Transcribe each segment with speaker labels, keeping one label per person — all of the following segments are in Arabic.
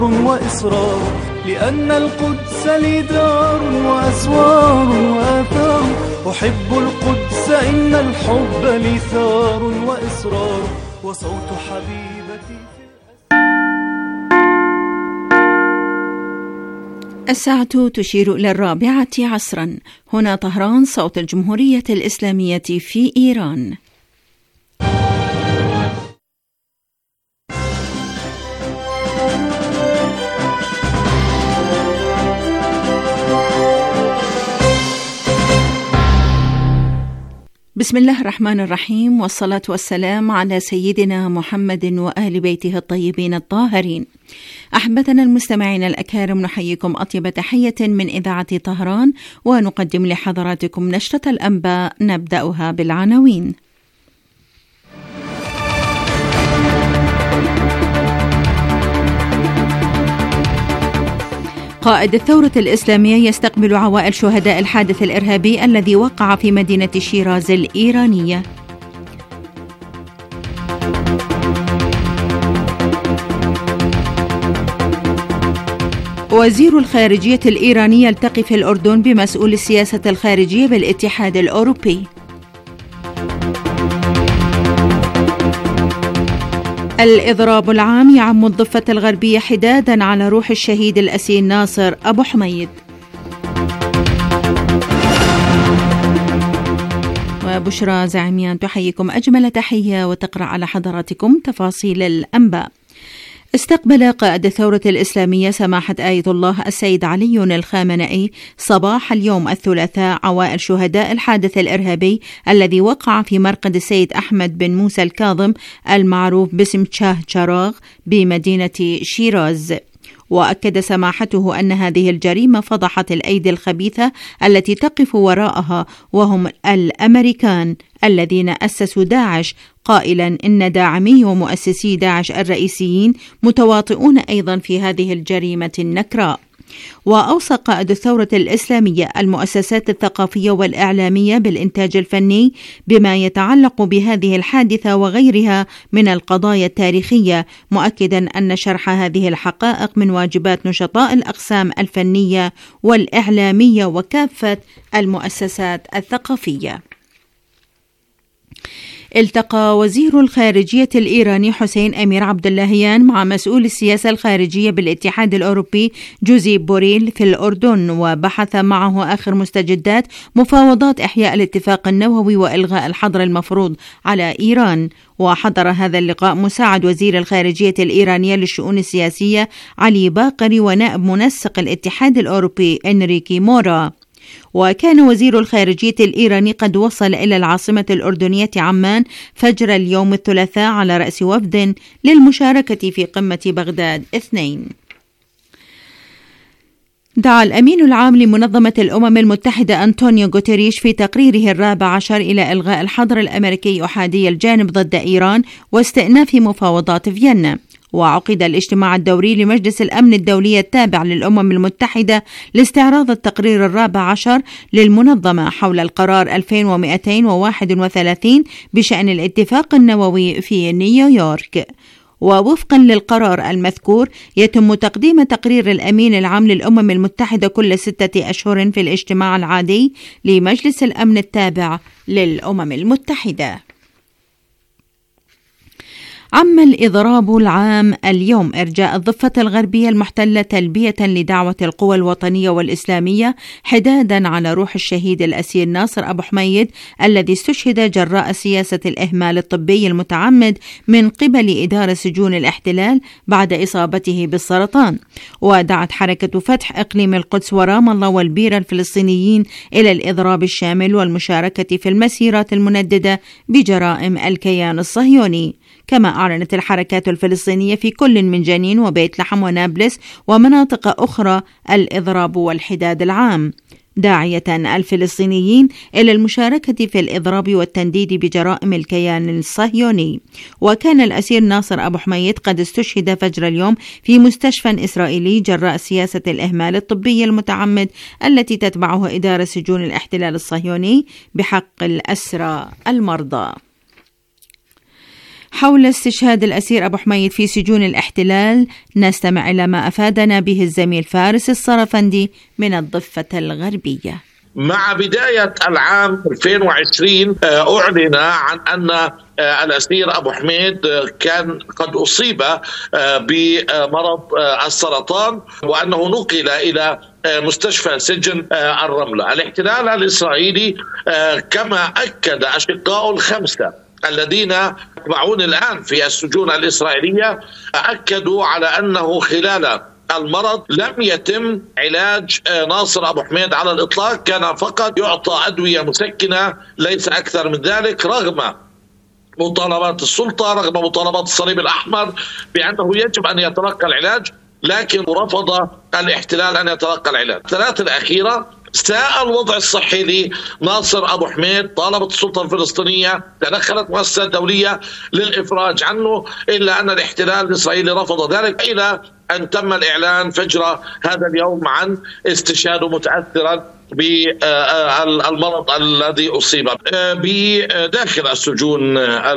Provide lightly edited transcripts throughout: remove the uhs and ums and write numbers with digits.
Speaker 1: وإصرار، لأن القدس لي دار وأسوار وآثار. أحب القدس إن الحب لي ثار وإصرار، وصوت حبيبتي
Speaker 2: الساعة تشير إلى 4 عصرا. هنا طهران، صوت الجمهورية الإسلامية في إيران. بسم الله الرحمن الرحيم، والصلاة والسلام على سيدنا محمد وآل بيته الطيبين الطاهرين. أحبتنا المستمعين الأكارم، نحييكم أطيب تحية من إذاعة طهران، ونقدم لحضراتكم نشرة الأنباء نبدأها بالعناوين. قائد الثورة الإسلامية يستقبل عوائل شهداء الحادث الإرهابي الذي وقع في مدينة شيراز الإيرانية. وزير الخارجية الإيراني يلتقي في الأردن بمسؤول السياسة الخارجية بالاتحاد الأوروبي. الإضراب العام يعم الضفة الغربية حدادا على روح الشهيد الأسير ناصر أبو حميد. وبشرى زعيميان تحييكم أجمل تحية وتقرأ على حضراتكم تفاصيل الأنباء. استقبل قائد الثورة الإسلامية سماحة آية الله السيد علي الخامنئي صباح اليوم الثلاثاء عوائل شهداء الحادث الإرهابي الذي وقع في مرقد السيد أحمد بن موسى الكاظم المعروف باسم شاه شراغ بمدينة شيراز. وأكد سماحته أن هذه الجريمة فضحت الأيدي الخبيثة التي تقف وراءها، وهم الأمريكان الذين أسسوا داعش، قائلا إن داعمي ومؤسسي داعش الرئيسيين متواطئون أيضا في هذه الجريمة النكراء. وأوصى قائد الثورة الإسلامية المؤسسات الثقافية والإعلامية بالإنتاج الفني بما يتعلق بهذه الحادثة وغيرها من القضايا التاريخية، مؤكدا أن شرح هذه الحقائق من واجبات نشطاء الأقسام الفنية والإعلامية وكافة المؤسسات الثقافية. التقى وزير الخارجية الإيراني حسين أمير عبد اللهيان مع مسؤول السياسة الخارجية بالاتحاد الأوروبي جوزيب بوريل في الأردن، وبحث معه آخر مستجدات مفاوضات إحياء الاتفاق النووي وإلغاء الحظر المفروض على إيران. وحضر هذا اللقاء مساعد وزير الخارجية الإيرانية للشؤون السياسية علي باقري ونائب منسق الاتحاد الأوروبي إنريكي مورا. وكان وزير الخارجية الإيراني قد وصل إلى العاصمة الأردنية عمان فجر اليوم الثلاثاء على رأس وفد للمشاركة في قمة بغداد 2. دعا الأمين العام لمنظمة الأمم المتحدة أنطونيو غوتيريش في تقريره 14 إلى إلغاء الحظر الأمريكي أحادي الجانب ضد إيران واستئناف مفاوضات فيينا. وعقد الاجتماع الدوري لمجلس الأمن الدولي التابع للأمم المتحدة لاستعراض التقرير 14 للمنظمة حول القرار 2231 بشأن الاتفاق النووي في نيويورك. ووفقا للقرار المذكور يتم تقديم تقرير الأمين العام للأمم المتحدة كل 6 أشهر في الاجتماع العادي لمجلس الأمن التابع للأمم المتحدة. عم الإضراب العام اليوم إرجاء الضفة الغربية المحتلة تلبية لدعوة القوى الوطنية والإسلامية حدادا على روح الشهيد الأسير ناصر أبو حميد الذي استشهد جراء سياسة الإهمال الطبي المتعمد من قبل إدارة سجون الاحتلال بعد إصابته بالسرطان. ودعت حركة فتح إقليم القدس ورام الله والبيرة الفلسطينيين إلى الإضراب الشامل والمشاركة في المسيرات المنددة بجرائم الكيان الصهيوني. كما أعلنت الحركات الفلسطينية في كل من جنين وبيت لحم ونابلس ومناطق أخرى الإضراب والحداد العام، داعية الفلسطينيين إلى المشاركة في الإضراب والتنديد بجرائم الكيان الصهيوني. وكان الأسير ناصر أبو حميد قد استشهد فجر اليوم في مستشفى إسرائيلي جراء سياسة الإهمال الطبي المتعمد التي تتبعه إدارة سجون الاحتلال الصهيوني بحق الأسرى المرضى. حول استشهاد الأسير أبو حميد في سجون الاحتلال. نستمع إلى ما أفادنا به الزميل فارس الصرفندي من الضفة الغربية.
Speaker 3: مع بداية العام 2020 أعلن عن أن الأسير أبو حميد كان قد أصيب بمرض السرطان وأنه نقل إلى مستشفى سجن الرملة. الاحتلال الإسرائيلي كما أكد أشقاء الخمسة الذين يتبعون الآن في السجون الإسرائيلية، أكدوا على أنه خلال المرض لم يتم علاج ناصر أبو حميد على الإطلاق، كان فقط يعطى أدوية مسكنة ليس أكثر من ذلك، رغم مطالبات السلطة، رغم مطالبات الصليب الأحمر بأنه يجب أن يتلقى العلاج، لكن رفض الاحتلال أن يتلقى العلاج. الثلاثة الأخيرة ساء الوضع الصحي لناصر أبو حميد، طالبت السلطة الفلسطينية، تدخلت مؤسسات دولية للإفراج عنه، إلا أن الاحتلال الإسرائيلي رفض ذلك، إلى أن تم الإعلان فجر هذا اليوم عن استشهاده متأثرا بالمرض الذي أصيب بداخل السجون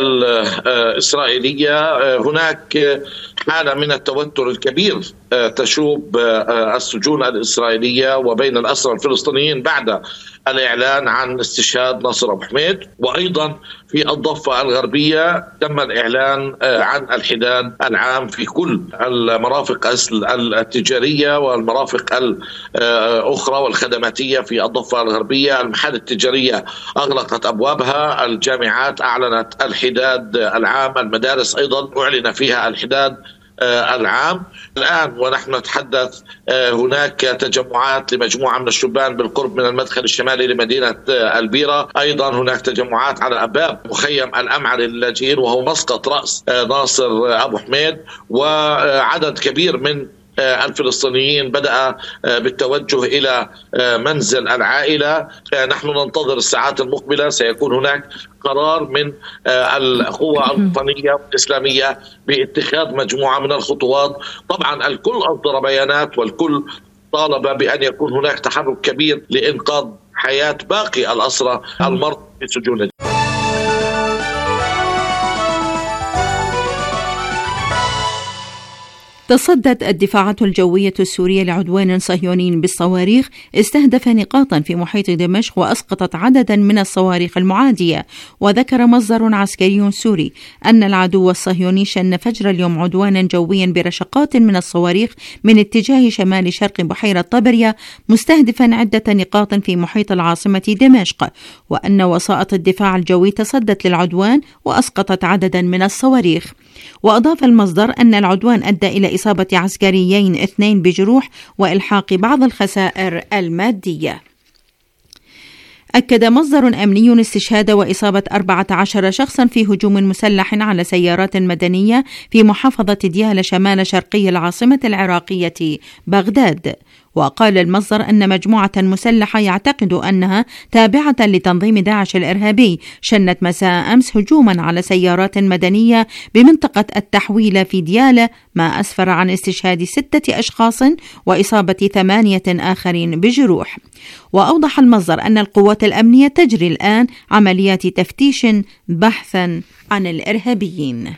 Speaker 3: الإسرائيلية. هناك حالة من التوتر الكبير تشوب السجون الإسرائيلية وبين الأسرى الفلسطينيين بعد الإعلان عن استشهاد ناصر أبو حميد. وأيضا في الضفة الغربية تم الإعلان عن الحداد العام في كل المرافق التجارية والمرافق الأخرى والخدماتية في الضفة الغربية. المحال التجارية أغلقت أبوابها، الجامعات أعلنت الحداد العام، المدارس أيضا أعلن فيها الحداد العام. الآن ونحن نتحدث هناك تجمعات لمجموعة من الشبان بالقرب من المدخل الشمالي لمدينة البيرة، أيضا هناك تجمعات على أبواب مخيم الأمعري للاجئين وهو مسقط رأس ناصر أبو حميد. وعدد كبير من الفلسطينيين بدأ بالتوجه إلى منزل العائلة. نحن ننتظر الساعات المقبلة، سيكون هناك قرار من القوى الوطنية والإسلامية باتخاذ مجموعة من الخطوات. طبعا الكل أصدر بيانات والكل طالب بأن يكون هناك تحرك كبير لإنقاذ حياة باقي الأسرى المرضى في سجون.
Speaker 2: تصدت الدفاعات الجوية السورية لعدوان صهيوني بالصواريخ استهدف نقاطا في محيط دمشق وأسقطت عددا من الصواريخ المعادية. وذكر مصدر عسكري سوري أن العدو الصهيوني شن فجر اليوم عدوانا جويا برشقات من الصواريخ من اتجاه شمال شرق بحيرة طبرية، مستهدفا عدة نقاط في محيط العاصمة دمشق، وأن وسائط الدفاع الجوي تصدت للعدوان وأسقطت عددا من الصواريخ. وأضاف المصدر أن العدوان أدى إلى إصابة عسكريين 2 بجروح وإلحاق بعض الخسائر المادية. أكد مصدر أمني استشهاد وإصابة 14 شخصا في هجوم مسلح على سيارات مدنية في محافظة ديالى شمال شرقي العاصمة العراقية بغداد. وقال المصدر أن مجموعة مسلحة يعتقد أنها تابعة لتنظيم داعش الإرهابي شنت مساء أمس هجوما على سيارات مدنية بمنطقة التحويلة في ديالى، ما أسفر عن استشهاد 6 أشخاص وإصابة 8 آخرين بجروح. وأوضح المصدر أن القوات الأمنية تجري الآن عمليات تفتيش بحثا عن الإرهابيين.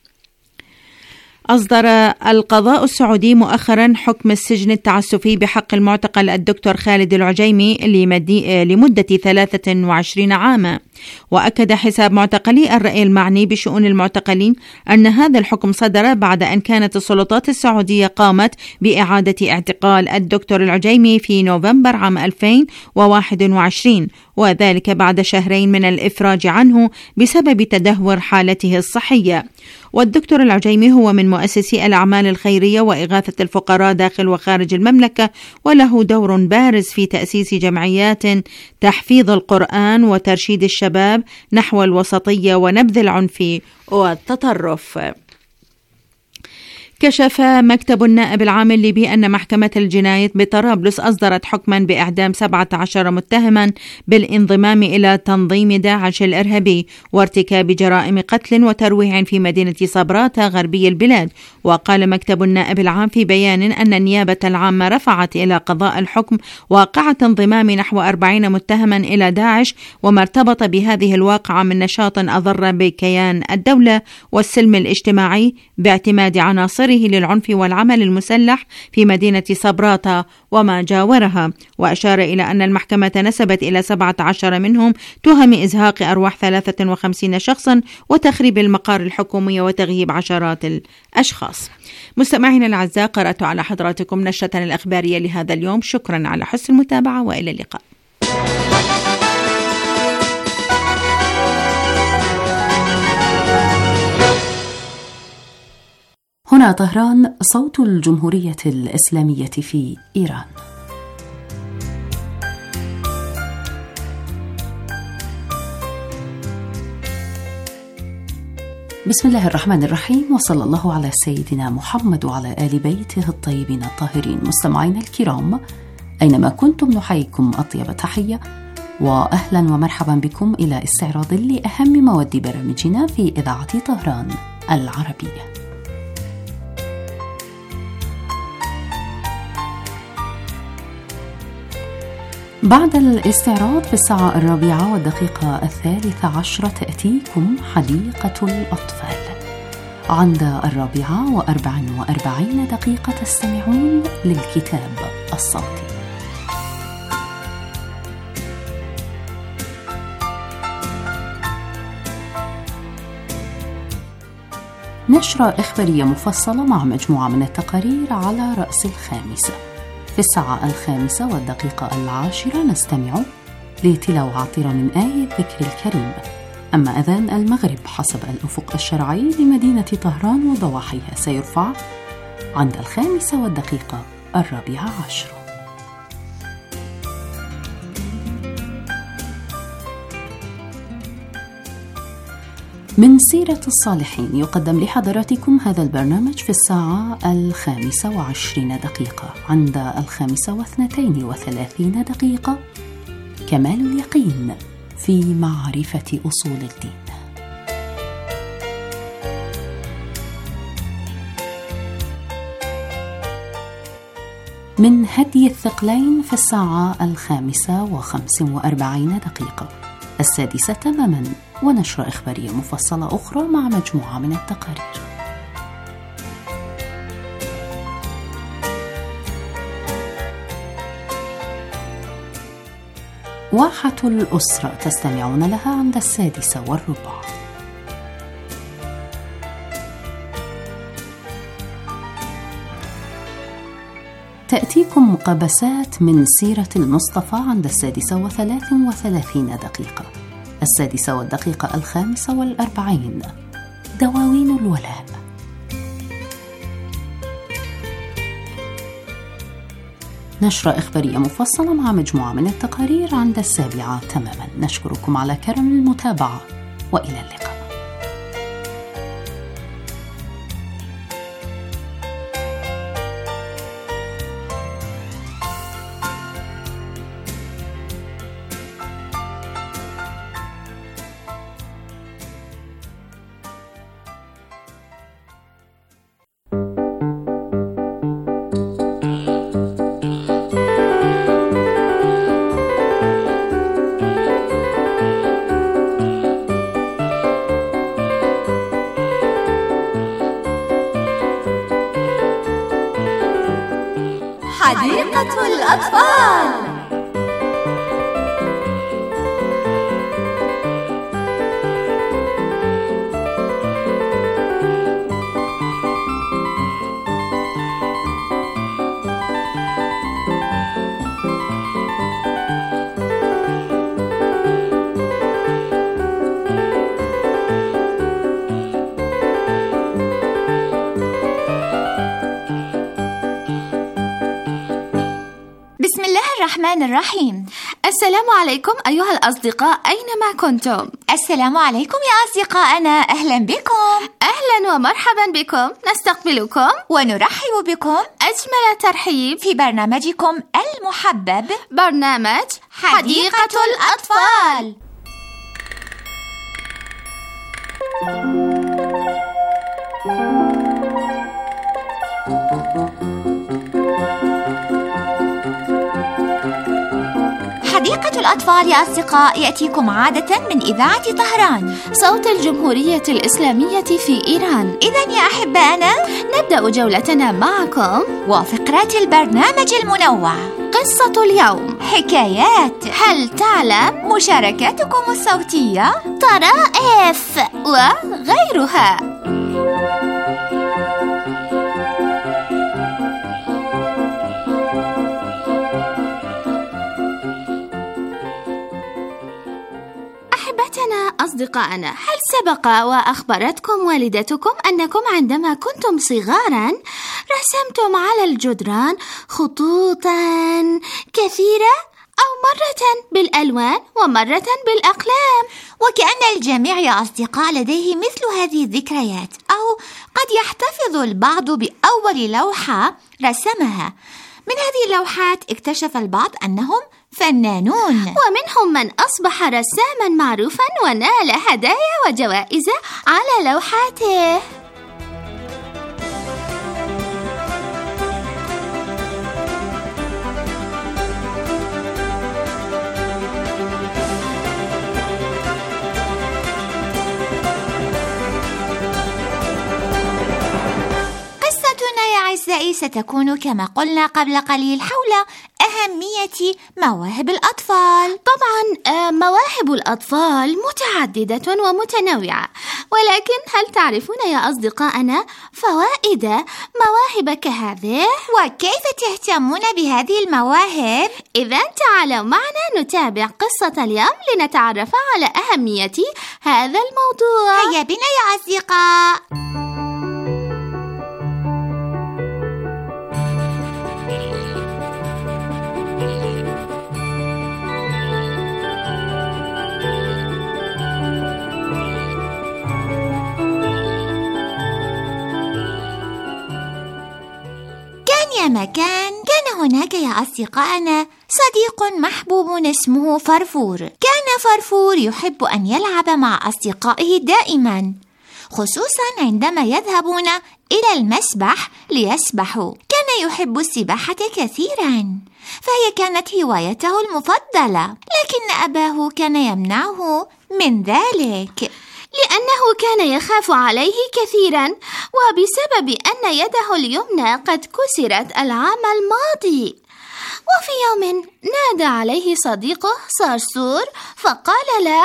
Speaker 2: أصدر القضاء السعودي مؤخرا حكم السجن التعسفي بحق المعتقل الدكتور خالد العجيمي لمدة 23 عاما. وأكد حساب معتقلي الرأي المعني بشؤون المعتقلين أن هذا الحكم صدر بعد أن كانت السلطات السعودية قامت بإعادة اعتقال الدكتور العجيمي في نوفمبر عام 2021، وذلك بعد شهرين من الإفراج عنه بسبب تدهور حالته الصحية. والدكتور العجيمي هو من مؤسسي الأعمال الخيرية وإغاثة الفقراء داخل وخارج المملكة، وله دور بارز في تأسيس جمعيات تحفيظ القرآن وترشيد الشباب نحو الوسطية ونبذ العنف والتطرف. كشف مكتب النائب العام الليبي أن محكمة الجنايات بطرابلس أصدرت حكما بإعدام 17 متهما بالانضمام إلى تنظيم داعش الإرهابي وارتكاب جرائم قتل وترويع في مدينة صبراتة غربي البلاد. وقال مكتب النائب العام في بيان أن النيابة العامة رفعت إلى قضاء الحكم واقعة انضمام نحو 40 متهما إلى داعش وما ارتبط بهذه الواقعة من نشاط أضر بكيان الدولة والسلم الاجتماعي باعتماد عناصره للعنف والعمل المسلح في مدينة صبراتة وما جاورها. وأشار إلى أن المحكمة نسبت إلى 17 منهم تهم إزهاق أرواح 53 شخصا وتخريب المقار الحكومية وتغييب عشرات الأشخاص. مستمعينا الأعزاء، قرأت على حضراتكم نشرة الإخبارية لهذا اليوم. شكرا على حسن المتابعة وإلى اللقاء.
Speaker 4: هنا طهران، صوت الجمهورية الإسلامية في إيران. بسم الله الرحمن الرحيم، وصلى الله على سيدنا محمد وعلى آل بيته الطيبين الطاهرين. مستمعينا الكرام أينما كنتم نحييكم أطيب تحية وأهلا ومرحبا بكم إلى استعراض لأهم مواد برامجنا في إذاعة طهران العربية. بعد الاستعراض في الساعة 4:13 تأتيكم حديقة الأطفال. عند 4:44 تستمعون للكتاب الصوتي. نشرة إخبارية مفصلة مع مجموعة من التقارير على رأس 5. في الساعة 5:10 نستمع لتلاوة عطرة من آية ذكر الكريم. أما أذان المغرب حسب الأفق الشرعي لمدينة طهران وضواحيها سيرفع عند 5:14. من سيرة الصالحين يقدم لحضراتكم هذا البرنامج في الساعة 5:20. عند 5:32 كمال اليقين في معرفة أصول الدين. من هدي الثقلين في الساعة 5:45. 6 تماما ونشرة إخبارية مفصلة أخرى مع مجموعة من التقارير. واحة الأسرة تستمعون لها عند 6:15. تأتيكم مقابسات من سيرة المصطفى عند 6:33. 6:45 دواوين الولاء. نشرة إخبارية مفصلة مع مجموعة من التقارير عند 7 تماما. نشكركم على كرم المتابعة وإلى اللقاء.
Speaker 5: حديقة الأطفال.
Speaker 6: بسم الله الرحمن الرحيم. السلام عليكم أيها الأصدقاء أينما كنتم.
Speaker 5: السلام عليكم يا أصدقائنا، أهلا بكم.
Speaker 6: أهلا ومرحبا بكم، نستقبلكم
Speaker 5: ونرحب بكم
Speaker 6: أجمل ترحيب
Speaker 5: في برنامجكم المحبب،
Speaker 6: برنامج حديقة الأطفال.
Speaker 5: حديقة الأطفال يا أصدقاء يأتيكم عادة من إذاعة طهران،
Speaker 6: صوت الجمهورية الإسلامية في إيران.
Speaker 5: إذن يا أحبائنا
Speaker 6: نبدأ جولتنا معكم
Speaker 5: وفقرات البرنامج المنوع،
Speaker 6: قصة اليوم،
Speaker 5: حكايات،
Speaker 6: هل تعلم،
Speaker 5: مشاركاتكم الصوتية،
Speaker 6: طرائف وغيرها. أصدقائنا، هل سبق وأخبرتكم والدتكم أنكم عندما كنتم صغارا رسمتم على الجدران خطوطا كثيرة، أو مرة بالألوان ومرة بالأقلام؟
Speaker 5: وكأن الجميع يا أصدقاء لديه مثل هذه الذكريات، أو قد يحتفظ البعض بأول لوحة رسمها. من هذه اللوحات اكتشف البعض أنهم فنانون،
Speaker 6: ومنهم من أصبح رساما معروفا ونال هدايا وجوائز على لوحاته.
Speaker 5: أعزائي ستكون كما قلنا قبل قليل حول أهمية مواهب الأطفال.
Speaker 6: طبعا مواهب الأطفال متعددة ومتنوعة، ولكن هل تعرفون يا أصدقائنا فوائد مواهب كهذه؟
Speaker 5: وكيف تهتمون بهذه المواهب؟
Speaker 6: إذن تعالوا معنا نتابع قصة اليوم لنتعرف على أهمية هذا الموضوع.
Speaker 5: هيا بنا يا أصدقاء. كان هناك يا أصدقائنا صديق محبوب اسمه فرفور. كان فرفور يحب أن يلعب مع أصدقائه دائما، خصوصا عندما يذهبون إلى المسبح ليسبحوا. كان يحب السباحة كثيرا، فهي كانت هوايته المفضلة، لكن أباه كان يمنعه من ذلك
Speaker 6: لأنه كان يخاف عليه كثيرا، وبسبب أن يده اليمنى قد كسرت العام الماضي. وفي يوم نادى عليه صديقه صرصور فقال له: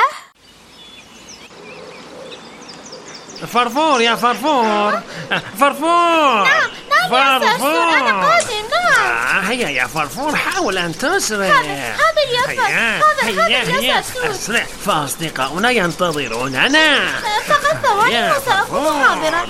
Speaker 7: فرفور يا فرفور، فرفور.
Speaker 6: نعم يا صرصور، أنا قادم. نعم
Speaker 7: هيا يا فرفور، حاول أن تسرع.
Speaker 6: حاضر يا فرفور،
Speaker 7: هيا أسرع، فأصدقاؤنا ينتظروننا.
Speaker 6: فقط ثواني وسأكون حاضرا.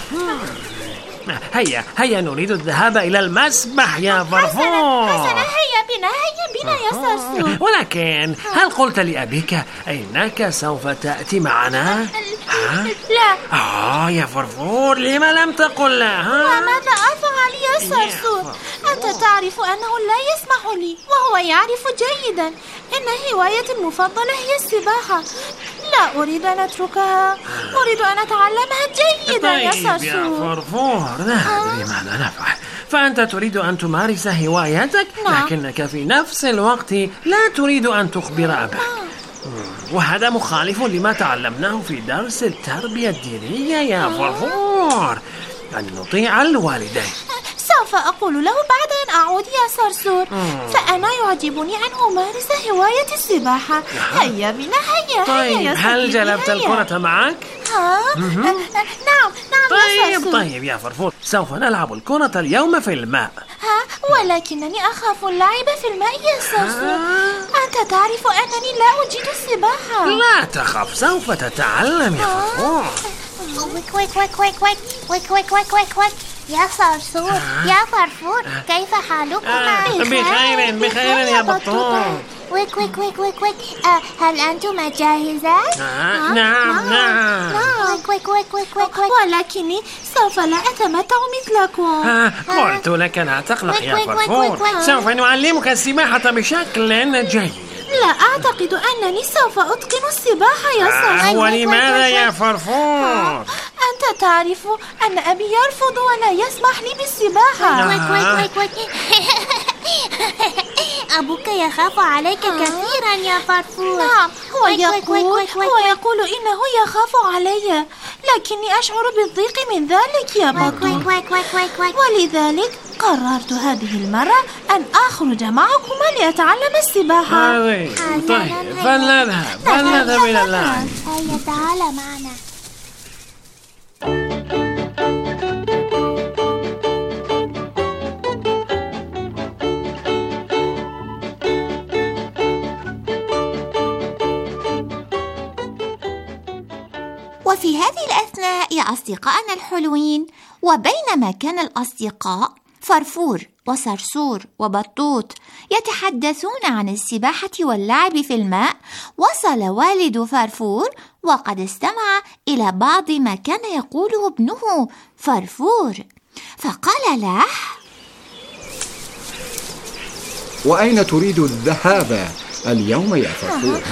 Speaker 7: هيا نريد الذهاب إلى المسبح يا فرفور.
Speaker 6: حسنا، هيا بنا يا صرصور.
Speaker 7: ولكن هل قلت لأبيك أنك سوف تأتي معنا؟
Speaker 6: لا.
Speaker 7: يا فرفور، لما لم تقل له؟
Speaker 6: وماذا أفعل يا صرصور؟ أنت تعرف أنه لا يسمح لي، وهو يعرف جيدا إن هوايتي المفضلة هي السباحة. لا أريد أن أتركها، أريد أن أتعلمها جيدا يا صرصور.
Speaker 7: طيب يا فرفور، لا أدري ماذا نفعل. فأنت تريد أن تمارس هوايتك، لكنك في نفس الوقت لا تريد أن تخبر أباك. وهذا مخالف لما تعلمناه في درس التربية الدينية يا فرفور، أن نطيع الوالدين.
Speaker 6: سوف أقول له بعد أن أعود يا صرصور. فأنا يعجبني أن أمارس هواية السباحة. هيا بنا، هيا.
Speaker 7: طيب هل جلبت الكرة معك؟
Speaker 6: نعم يا صرصور.
Speaker 7: طيب يا فرفور، سوف نلعب الكرة اليوم في الماء.
Speaker 6: ولكنني أخاف اللعب في الماء يا صرصور. أنت تعرف أنني لا أجيد السباحة.
Speaker 7: لا تخف، سوف تتعلم يا فرفور.
Speaker 8: ويك يا صرصور، يا فرفور، كيف حالكما؟
Speaker 7: بخير يا بطون.
Speaker 8: ويك ويك ويك ويك ويك. هل أنتما جاهزات؟
Speaker 7: نعم.
Speaker 8: ويك ويك ويك ويك ويك.
Speaker 6: ولكني سوف لا أتمتع مثلكم.
Speaker 7: قلت لك لا تقلق يا فرفور، سوف نعلمك السباحة بشكل جيد.
Speaker 6: لا أعتقد أنني سوف أتقن السباحة يا صاحبي.
Speaker 7: ولماذا يا فرفور؟
Speaker 6: أنت تعرف أن أبي يرفض ولا يسمح لي بالسباحة.
Speaker 8: ويك ويك ويك ويك. أبوك يخاف عليك كثيرا يا فرفور.
Speaker 6: نعم، هو يقول إنه يخاف علي، لكني أشعر بالضيق من ذلك يا بطل. ولذلك قررت هذه المرة أن أخرج معكما لأتعلم السباحة.
Speaker 7: طيب فلنذهب إلى الآن.
Speaker 8: هيا تعال معنا.
Speaker 5: وفي هذه الأثناء يا أصدقائنا الحلوين، وبينما كان الأصدقاء فرفور وصرصور وبطوط يتحدثون عن السباحة واللعب في الماء، وصل والد فرفور وقد استمع إلى بعض ما كان يقوله ابنه فرفور، فقال له:
Speaker 9: وأين تريد الذهاب اليوم يا فرفور؟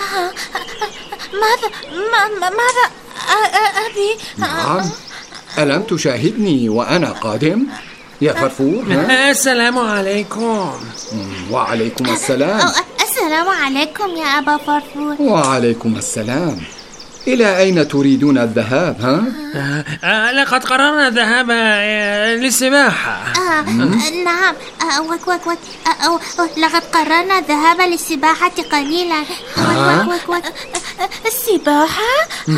Speaker 6: ماذا أبي؟
Speaker 9: نعم، ألم تشاهدني وأنا قادم يا فرفور؟
Speaker 7: السلام عليكم.
Speaker 9: وعليكم السلام.
Speaker 8: السلام عليكم يا أبا فرفور.
Speaker 9: وعليكم السلام. إلى أين تريدون الذهاب؟
Speaker 7: لقد قررنا الذهاب للسباحة.
Speaker 8: نعم، لقد قررنا الذهاب للسباحة قليلا.
Speaker 6: السباحة؟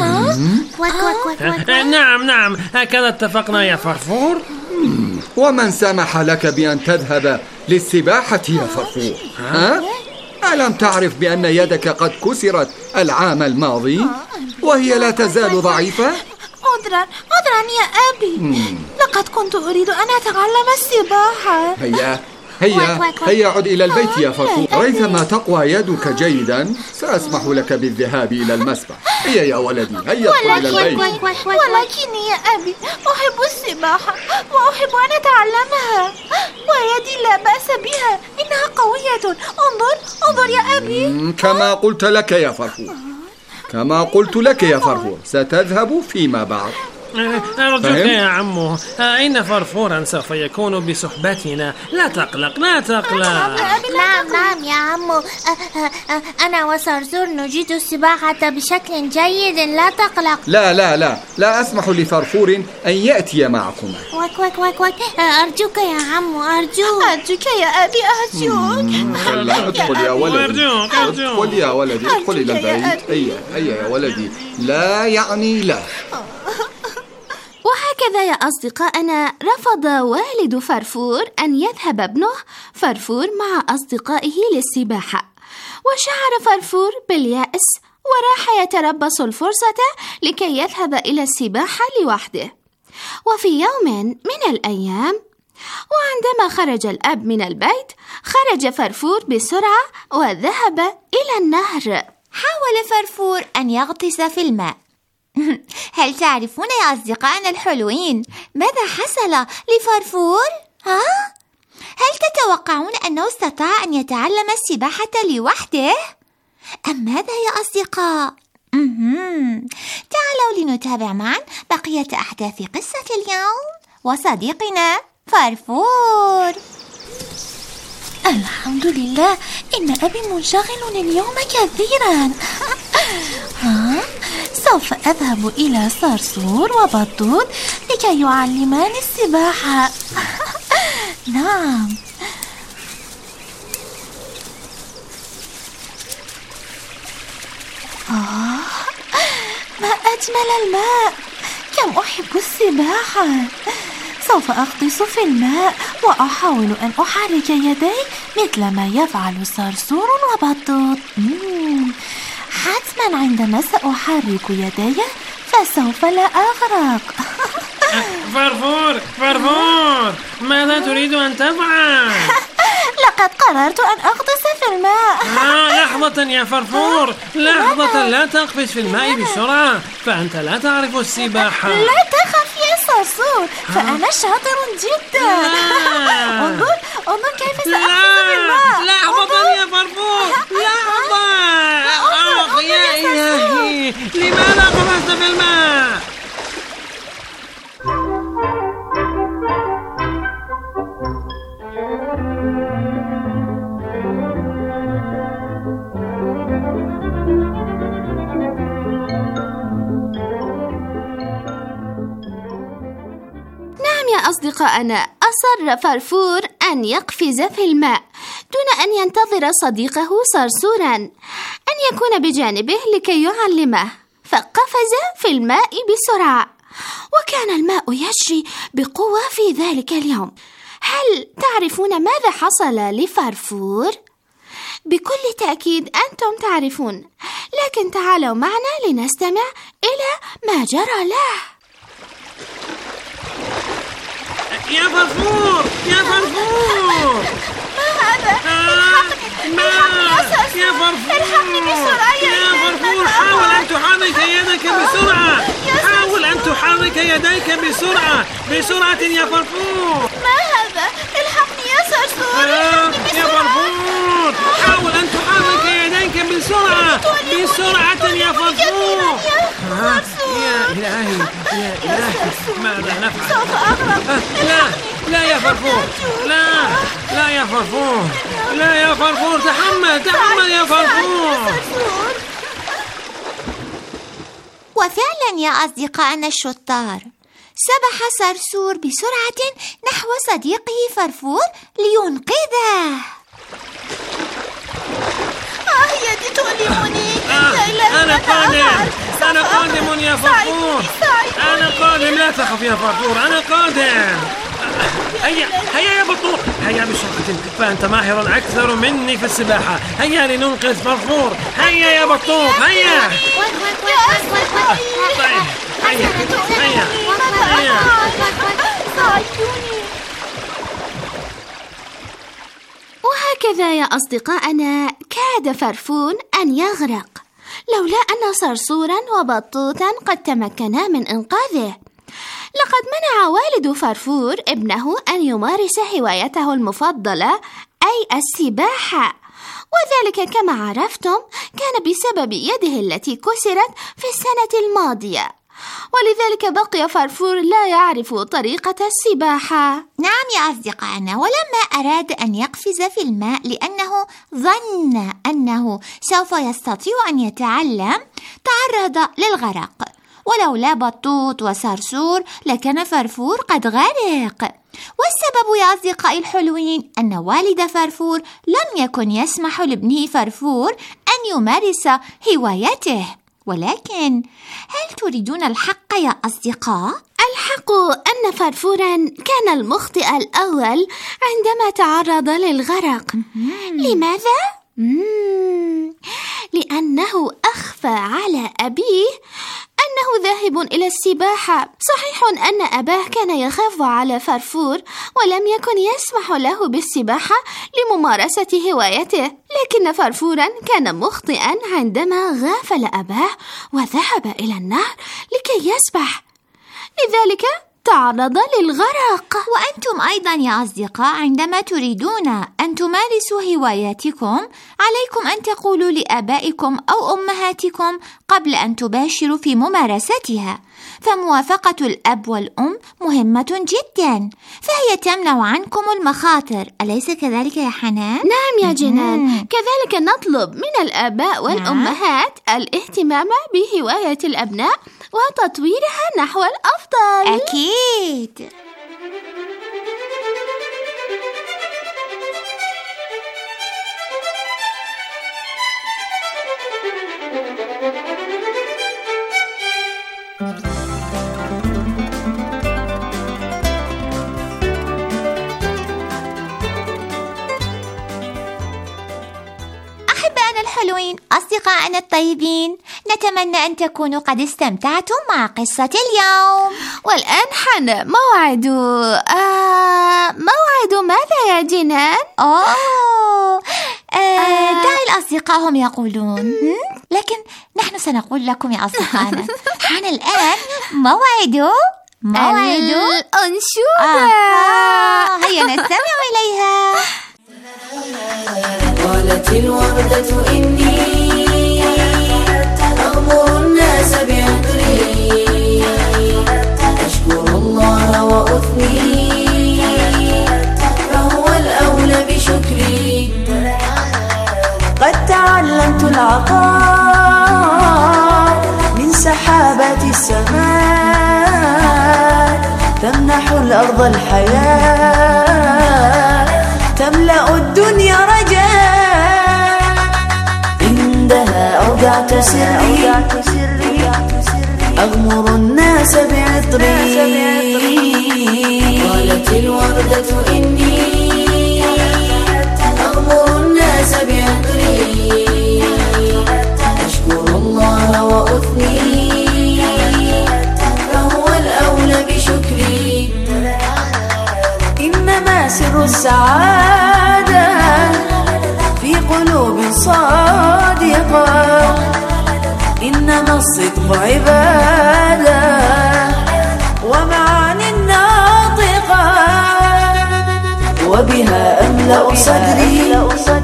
Speaker 7: نعم، هكذا اتفقنا يا فرفور.
Speaker 9: ومن سمح لك بأن تذهب للسباحة يا فرفور؟ ألم تعرف بأن يدك قد كسرت العام الماضي وهي لا تزال ضعيفة؟
Speaker 6: عذرا يا أبي، لقد كنت أريد أن أتعلم السباحة.
Speaker 9: هيا عد إلى البيت يا فرفور. ريثما تقوى يدك جيدا سأسمح لك بالذهاب إلى المسبح. هيا يا ولدي، هيا ادخل إلى البيت.
Speaker 6: ولكني يا أبي أحب السباحة وأحب أن أتعلمها، ويدي لا بأس بها، إنها قوية. انظر يا أبي.
Speaker 9: كما قلت لك يا فرفور، ستذهب فيما بعد.
Speaker 7: أرجوك يا عمو، إن فرفورا سوف يكون بصحبتنا. لا تقلق.
Speaker 8: نعم يا عمو، أنا وصرصور نجيد السباحة بشكل جيد. لا تقلق.
Speaker 9: لا أسمح لفرفور أن يأتي معكما.
Speaker 8: أرجوك يا عمو،
Speaker 6: أرجوك يا أبي، أرجوك.
Speaker 9: ادخل يا ولدي، ادخل يا ولدي، ادخل إلى البيت. هيا يا ولدي، لا يعني لا.
Speaker 10: وهكذا يا أصدقائنا رفض والد فرفور أن يذهب ابنه فرفور مع أصدقائه للسباحة، وشعر فرفور باليأس وراح يتربص الفرصة لكي يذهب إلى السباحة لوحده. وفي يوم من الأيام، وعندما خرج الأب من البيت، خرج فرفور بسرعة وذهب إلى النهر.
Speaker 5: حاول فرفور أن يغطس في الماء. هل تعرفون يا أصدقائنا الحلوين ماذا حصل لفرفور؟ هل تتوقعون أنه استطاع أن يتعلم السباحة لوحده؟ أم ماذا يا أصدقاء؟ تعالوا لنتابع معا بقية أحداث قصة اليوم وصديقنا فرفور.
Speaker 6: الحمد لله، إن أبي منشغل اليوم كثيرا. سوف أذهب إلى صرصور وبطوط لكي يعلمان السباحة. نعم. ما أجمل الماء، كم أحب السباحة. سوف أغطس في الماء وأحاول أن أحرك يدي مثل ما يفعل صرصور وبطوط. حتما عندما سأحرك يدي فسوف لا أغرق.
Speaker 7: فرفور، ماذا تريد أن تفعل؟
Speaker 6: لقد قررت أن أغطس في الماء.
Speaker 7: لحظة يا فرفور، لحظة، لا تقفز في الماء بسرعة، فأنت لا تعرف السباحة.
Speaker 6: لا تخف يا صرصور، فأنا شاطر جدا. انظر كيف سأقفز في الماء.
Speaker 7: لحظة يا فرفور، لحظة. يا إلهي، لماذا قفزت في الماء؟
Speaker 10: أصدقائنا، أصر فرفور أن يقفز في الماء دون أن ينتظر صديقه صرصورا أن يكون بجانبه لكي يعلمه، فقفز في الماء بسرعة، وكان الماء يجري بقوة في ذلك اليوم. هل تعرفون ماذا حصل لفرفور؟ بكل تأكيد أنتم تعرفون، لكن تعالوا معنا لنستمع إلى ما جرى له.
Speaker 7: يا فرفور، يا فرفور،
Speaker 6: ما هذا؟
Speaker 7: يا فرفور،
Speaker 6: الحقني بسرعة
Speaker 7: يا فرفور، حاول أن تحرك يدك بسرعة، حاول أن تحرك يديك بسرعة، بسرعة يا فرفور.
Speaker 6: ما هذا؟ الحقني يا صرصور،
Speaker 7: يا فرفور، حاول أن تحرك يديك بسرعة، بسرعة يا فرفور. يا إلهي، يا إلهي، ماذا نفعل؟
Speaker 6: سوف أغرق.
Speaker 7: لا يا فرفور، لا يا فرفور، لا يا فرفور، تحمل يا فرفور.
Speaker 5: وفعلا يا أصدقائنا الشطار، سبح صرصور بسرعة نحو صديقه فرفور لينقذه.
Speaker 6: يدي تؤلمني.
Speaker 7: أنا قادم يا فرفور، أنا قادم، لا تخف يا فرفور، أنا قادم. هيا يا بطوط، هيا بسرعة، فأنت ماهر أكثر مني في السباحة. هيا لننقذ فرفور، هيا يا بطوط، هيا.
Speaker 10: وهكذا يا أصدقائنا كاد فرفور أن يغرق لولا أن صرصورا وبطوطا قد تمكنا من إنقاذه. لقد منع والد فرفور ابنه أن يمارس هوايته المفضلة أي السباحة، وذلك كما عرفتم كان بسبب يده التي كسرت في السنة الماضية، ولذلك بقي فرفور لا يعرف طريقة السباحة.
Speaker 5: نعم يا أصدقائنا، ولما أراد أن يقفز في الماء لأنه ظن أنه سوف يستطيع أن يتعلم تعرض للغرق، ولولا بطوط وصرصور لكان فرفور قد غرق. والسبب يا أصدقائي الحلوين أن والد فرفور لم يكن يسمح لابنه فرفور أن يمارس هوايته. ولكن هل تريدون الحق يا أصدقاء؟
Speaker 10: الحق أن فرفورا كان المخطئ الأول عندما تعرض للغرق. لماذا؟ لأنه أخفى على أبيه أنه ذاهب إلى السباحة. صحيح أن أباه كان يخاف على فرفور ولم يكن يسمح له بالسباحة لممارسة هوايته، لكن فرفورا كان مخطئا عندما غافل أباه وذهب إلى النهر لكي يسبح، لذلك تعرض للغرق.
Speaker 5: وأنتم أيضا يا أصدقاء عندما تريدون أن تمارسوا هواياتكم عليكم أن تقولوا لآبائكم أو أمهاتكم قبل أن تباشروا في ممارستها، فموافقة الأب والأم مهمة جدا، فهي تمنع عنكم المخاطر، أليس كذلك يا حنان؟
Speaker 10: نعم يا جنان، كذلك نطلب من الآباء والأمهات الاهتمام بهواية الأبناء وتطويرها نحو الأفضل.
Speaker 5: أكيد. أحبائنا الحلوين، أصدقائنا الطيبين، نتمنى أن تكونوا قد استمتعتم مع قصة اليوم.
Speaker 10: والآن حان موعد موعد ماذا يا جنان؟
Speaker 5: الأصدقاء هم يقولون؟ لكن نحن سنقول لكم يا أصدقائنا. حان الآن موعد
Speaker 10: الأنشودة.
Speaker 5: هيا نستمع إليها.
Speaker 11: قالت الوردة إني أأمر الناس بعطري، أشكر الله وأثني، فهو الأولى بشكري. قد تعلمت العطاء من سحابات السماء، تمنح الأرض الحياة، تملأ الدنيا رجاء. عندها أودعت سري، أغمر الناس بعطري. قالت الوردة إني أغمر الناس بعطري، أشكر الله وأثني، فهو الأولى بشكري. إنما سر السعادة في قلوب صادقة، إنما الصدق عبادة ومعاني ناطقة، وبها أملأ صدري،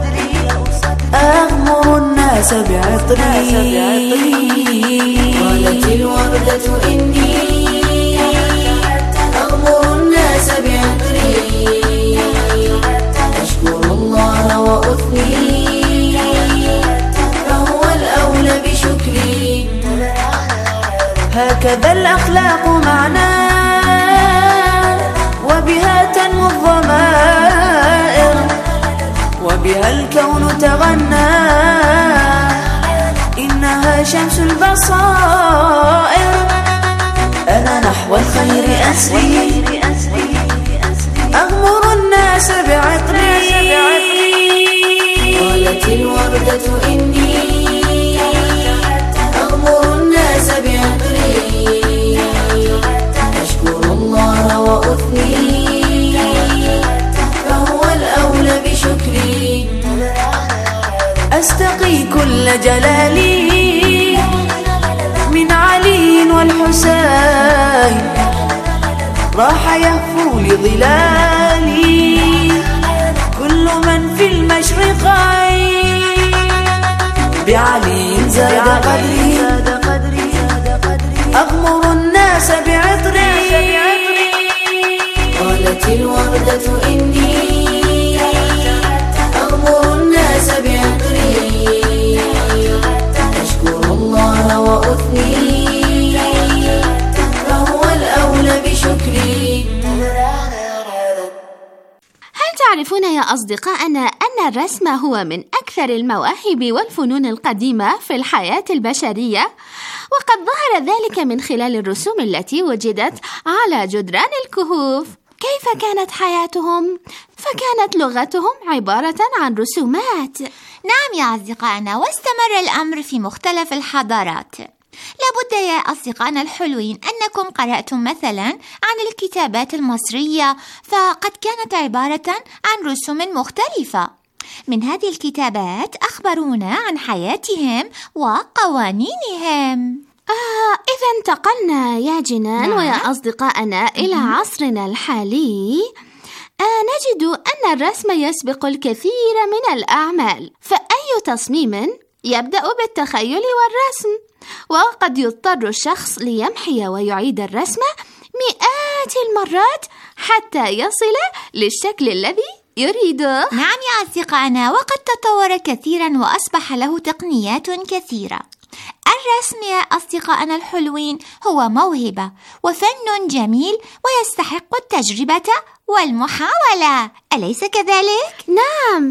Speaker 11: أغمر الناس بعطري. قالت الوردة إني أغمر الناس بعطري، أشكر الله وأثني، فهو الأولى بشكري. هكذا الأخلاق معنا، وبها تنمو الضمائر، وبها الكون تغنى، إنها شمس البصائر. أنا نحو الخير أسري، أغمر الناس بعطري. قالت الوردة إني أغمر الناس بعطري، أشكر الله وأثني، فهو الأولى بشكري. أستقي كل جلالي من علي والحسين، راح يهفو لظلالي كل من في المشرقين. بعلي زاد قدري، أغمر الناس بعطري. قالت الوردة إني أغمر الناس بعطري، أشكر الله وأثني، فهو الأولى بشكري.
Speaker 10: هل تعرفون يا أصدقائنا أن الرسم هو من أكثر المواهب والفنون القديمة في الحياة البشرية؟ وقد ظهر ذلك من خلال الرسوم التي وجدت على جدران الكهوف. كيف كانت حياتهم؟ فكانت لغتهم عبارة عن رسومات.
Speaker 5: نعم يا أصدقائنا، واستمر الأمر في مختلف الحضارات. لابد يا أصدقائنا الحلوين أنكم قرأتم مثلا عن الكتابات المصرية، فقد كانت عبارة عن رسوم مختلفة. من هذه الكتابات أخبرونا عن حياتهم وقوانينهم.
Speaker 10: إذا انتقلنا يا جنان ويا أصدقائنا إلى عصرنا الحالي، نجد أن الرسم يسبق الكثير من الأعمال، فأي تصميم يبدأ بالتخيل والرسم، وقد يضطر الشخص ليمحي ويعيد الرسم مئات المرات حتى يصل للشكل الذي يريده.
Speaker 5: نعم يا أصدقائنا، وقد تطور كثيرا وأصبح له تقنيات كثيرة. الرسم يا أصدقائنا الحلوين هو موهبة وفن جميل ويستحق التجربة والمحاولة، أليس كذلك؟
Speaker 10: نعم.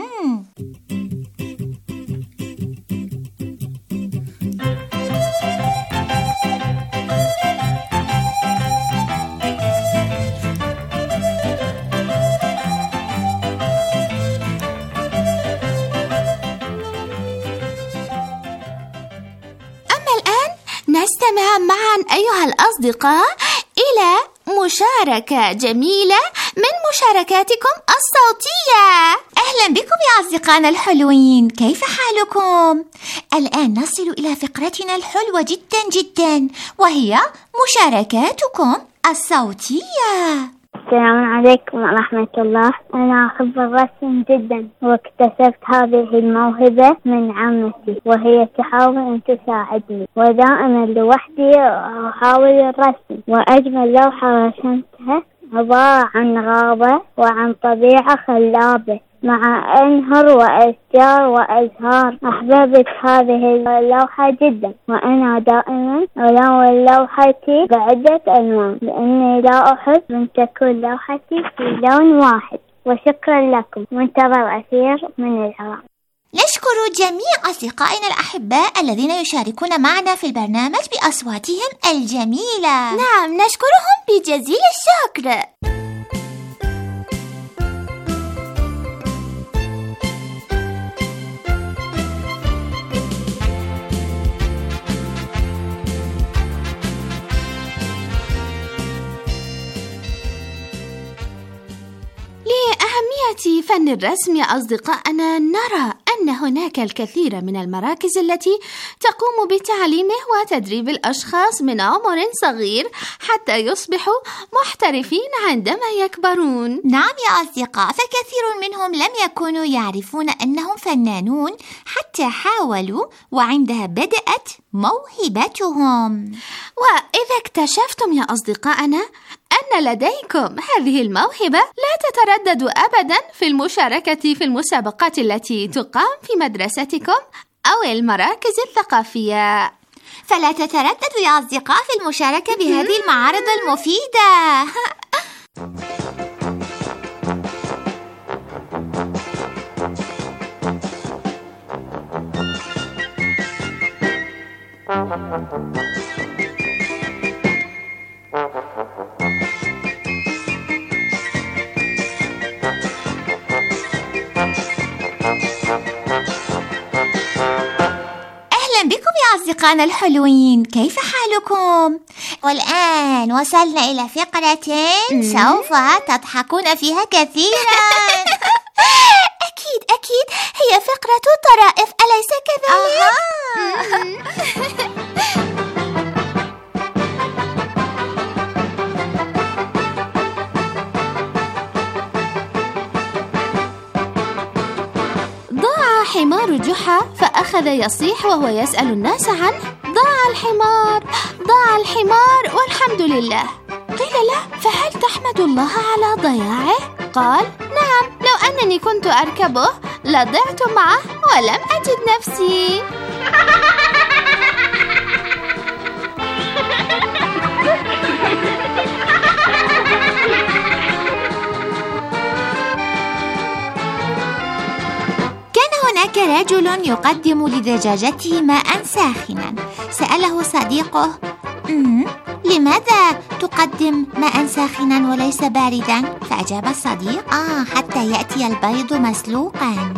Speaker 10: نستمع معا أيها الأصدقاء إلى مشاركة جميلة من مشاركاتكم الصوتية.
Speaker 5: أهلا أهلا بكم يا أصدقائنا الحلوين، كيف حالكم؟ الآن نصل إلى فقرتنا الحلوة جدا جدا، وهي مشاركاتكم الصوتية.
Speaker 12: السلام عليكم ورحمة الله. أنا أحب الرسم جدا، واكتسبت هذه الموهبة من عمتي، وهي تحاول أن تساعدني، ودائما لوحدي أحاول الرسم. وأجمل لوحة رسمتها عبارة عن غابة وعن طبيعة خلابة مع أنهر وأشجار وأزهار. أحببت هذه اللوحة جدا، وأنا دائما ألون لوحتي بعدة ألوان، لأني لا أحب أن تكون لوحتي في لون واحد. وشكرا لكم. منتظر أثير من العراق.
Speaker 5: نشكر جميع أصدقائنا الأحباء الذين يشاركون معنا في البرنامج بأصواتهم الجميلة.
Speaker 10: نعم، نشكرهم بجزيل الشكر. لأهمية فن الرسم يا أصدقائنا، نرى أن هناك الكثير من المراكز التي تقوم بتعليمه وتدريب الأشخاص من عمر صغير حتى يصبحوا محترفين عندما يكبرون.
Speaker 5: نعم يا أصدقاء، فكثير منهم لم يكونوا يعرفون أنهم فنانون حتى حاولوا، وعندها بدأت موهبتهم.
Speaker 10: وإذا اكتشفتم يا أصدقائنا أن لديكم هذه الموهبة، لا تترددوا أبدا في المشاركة في المسابقات التي تقام في مدرستكم أو المراكز الثقافية.
Speaker 5: فلا تترددوا يا أصدقاء في المشاركة بهذه المعارض المفيدة. أصدقائنا الحلوين، كيف حالكم؟ والآن وصلنا إلى فقرة سوف تضحكون فيها كثيرا.
Speaker 10: أكيد هي فقرة طرائف، أليس كذلك؟ ضاع حمار جحا فأخذ يصيح وهو يسأل الناس عنه: ضاع الحمار والحمد لله. قيل له: فهل تحمد الله على ضياعه؟ قال: نعم، لو أنني كنت أركبه لضعت معه ولم أجد نفسي.
Speaker 5: هناك رجل يقدم لدجاجته ماء ساخنا. سأله صديقه: لماذا تقدم ماء ساخنا وليس باردا؟ فأجاب الصديق: حتى يأتي البيض مسلوقا.